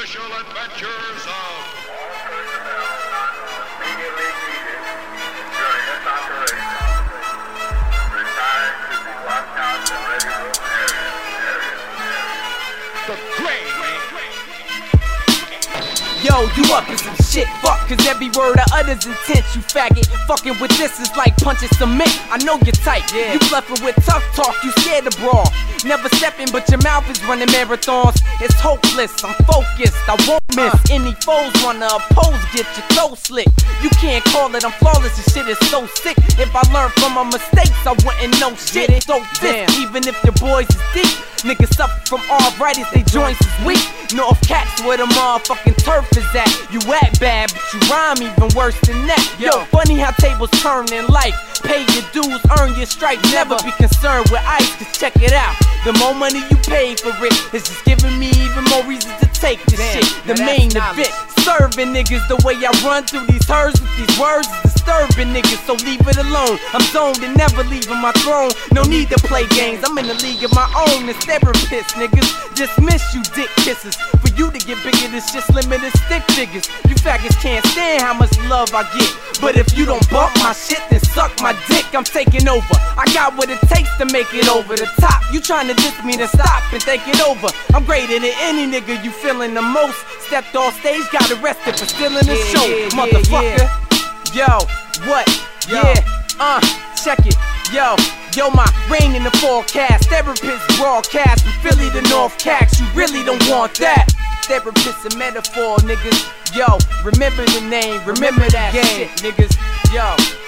special adventures of immediately needed during this operation. Retired to the watchhouse and ready room area. the Great. Yo, you up in some shit, fuck, cause every word I utter's intense, you faggot. Fucking with this is like punching cement. I know you're tight, yeah. You bluffing with tough talk, you scared to brawl. Never stepping, but your mouth is running marathons. It's hopeless, I'm focused, I won't miss. Any foes wanna oppose, get your throat slit. You can't call it, I'm flawless, this shit is so sick. If I learned from my mistakes, I wouldn't know shit. So this, even if your boys is deep, niggas suffer from arthritis, they joints is weak. North Cats where the motherfucking turf is at. You act bad, but you rhyme even worse than that. Yo, funny how tables turn in life. Pay your dues, earn your stripes. Never be concerned with ice, cause check it out. The more money you pay for it, it's just giving me even more reasons to take this shit. The main event, serving niggas the way I run through these herds with these words is disturbing niggas, so leave it alone. I'm zoned and never leaving my throne. No need to play games, I'm in the league of my own. It's therapist, niggas. Dismiss you dick kisses. For you to get bigger, it's just limited stick figures. You faggots can't stand how much love I get. But if you don't bump my shit, then suck my dick, I'm taking over. I got what it takes to make it over the top. You trying to diss me, then stop and think it over. I'm greater than any nigga you feeling the most. Stepped off stage, got arrested for stealing the show, motherfucker. Yo, what? Check it. Yo, my rain in the forecast. Therapist broadcast from Philly to North Cax. You really don't want that. Therapist a metaphor, niggas. Yo, remember the name, remember that game, niggas. Yo.